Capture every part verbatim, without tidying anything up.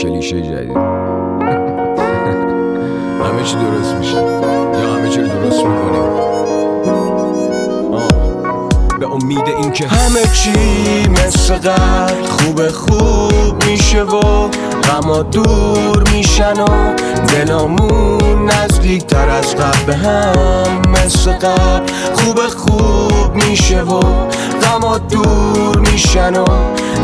کلیشه جدید. همه چی درست میشه یا همه چی رو درست میکنیم به امید اینکه همه چی مثل قبل خوب خوب میشه و غما دور میشن و دلامون نزدیک تر از قبل به هم مثل قبل خوب خوب میشه و غما دور میشن و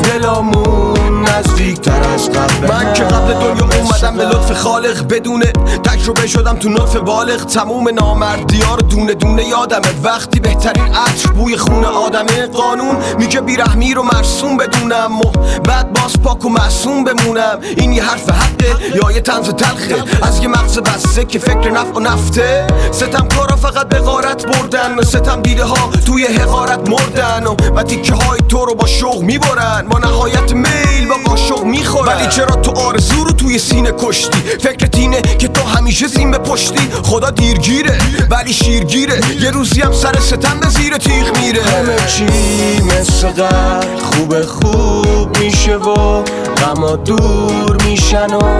دلامون نزدیک تر از قبل. من که قبل دنیا اومدم به لطف خالق بدون تجربه شدم تو نطف بالغ. تموم نامردی‌ها رو دونه دونه یادمه وقتی بهترین عطر بوی خون آدمه. قانون میگه بیرحمی رو مرسوم بدونم و بعد باز پاک و معصوم بمونم. این یه حرف حقه یا یه طنز تلخه از یه مغز بسته که فکر نفع و نفته. ستمکارا فقط به غارت بردن و ستم دیده ها توی حقارت مردن و و تیکه های تو رو با شوق میبرن با نهایت میل با قاشق میخورن. ولی چرا تو آرزو رو توی سینه کشتی؟ فکرت اینه که تو همیشه زین به پشتی. خدا دیرگیره ولی شیرگیره یه روزی هم سر ستم به زیر تیغ میره. همه چی مثل قبل خوب خوب میشه و غما دور میشن و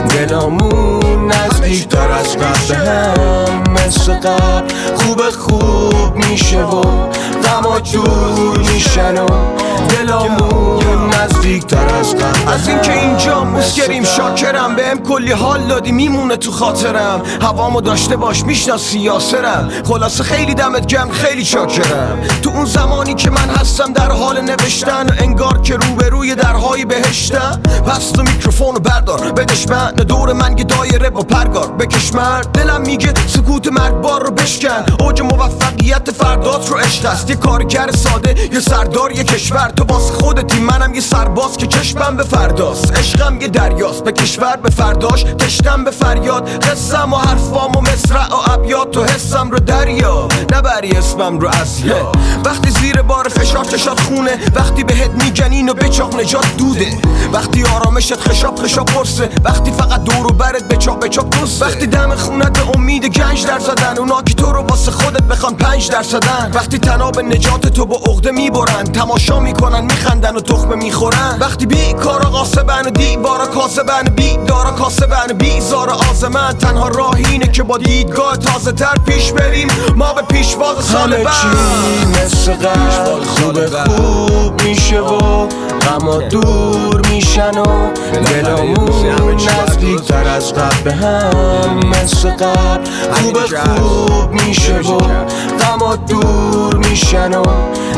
دلامون نزدیک تر از قبل به هم مثل قبل خوب خوب میشه و غما دور میشن و دلامون نزدیک تر از قبل. از این که اینجا مسکریم شاکرم بهم کلی حال دادی میمونه تو خاطرم. هوامو داشته باش میشناسی یاسرم. خلاصه خیلی دمت گرم خیلی شاکرم. تو اون زمانی که من هستم در حال نوشتن انگار که روبروی درهای بهشتم. پس تو میکروفونو بردار بدش من دور من یه دایره با پرگار بکش مرد. دلم میگه سکوت مرگبار رو بشکن. اوج موفقیت فردات رو عشق است. یه کارگر ساده یه سردار یه کشور. تو واسه خودتی منم یه سرباز که چشمم به فرداست. عشقم یه دریاست به کشور به فرداش تشتم به فریاد. قصم و حرفام و مصرع و ابیات تو حسم رو دریا نبری اسمم رو اسیا. وقتی زیر بار فشار چشات خونه وقتی بهت میگن اینو بچاق نجات دوده. وقتی آرامشت خشاب خشاب قرصه وقتی فقط دور و برت بچاق بچاق دوسته. وقتی دم خونت به امید گنج در زدن اونا که تو رو واسه خودت بخوان پنج در صدن. وقتی تناب نجات تو با عقده میبرن تماشا میکنن میخندن و تخمه میخورن. وقتی بی کارا قاسبن و دیوارا کاسبن بی دارا کاسبن بی زار آزمن. تنها راه اینه که با دیدگاه تازه تر پیش بریم ما به پیشواز سال بعد. همه چی مثل قبل خوب خوب میشه و غما دور میشن و دلامون نزدیک تر از قبل به هم مثل قبل خوب خوب میشه و غما دور میشن و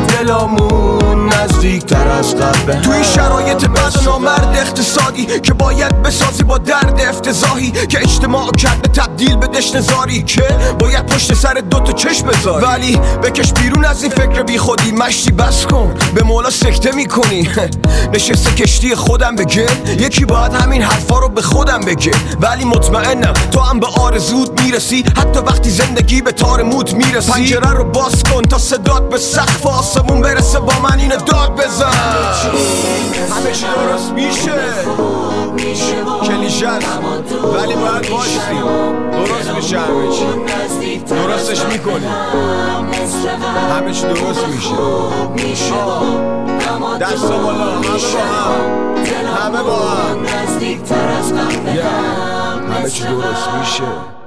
دلامون نزدیک تر از قبل به هم. توی شرایط بد و نامرد اقتصادی که باید بسازی با درد افتضاحی که اجتماع کرده تبدیل به دشنزاری که باید پشت سر دوتا چشم بذاری. ولی بکش بیرون از این فکر بی خودی مشتی بس کن به مولا سکته میکنی. نشسته کشتی خودم بگه یکی باید همین حرفا رو به خودم بگه. ولی مطمئنم تو هم به آرزوت میرسی حتی وقتی زندگی به تار موت میرسی. پنجره رو باز کن تا صدات به سقف آسمون برسه با من اینو داد بزن. همه چی درست میشه کلیشه است ولی باید باشیم درست میشه. همه چی درستش میکنیم همه چی درست میشه. دست بالا همه با هم همه با هم همه چی درست میشه.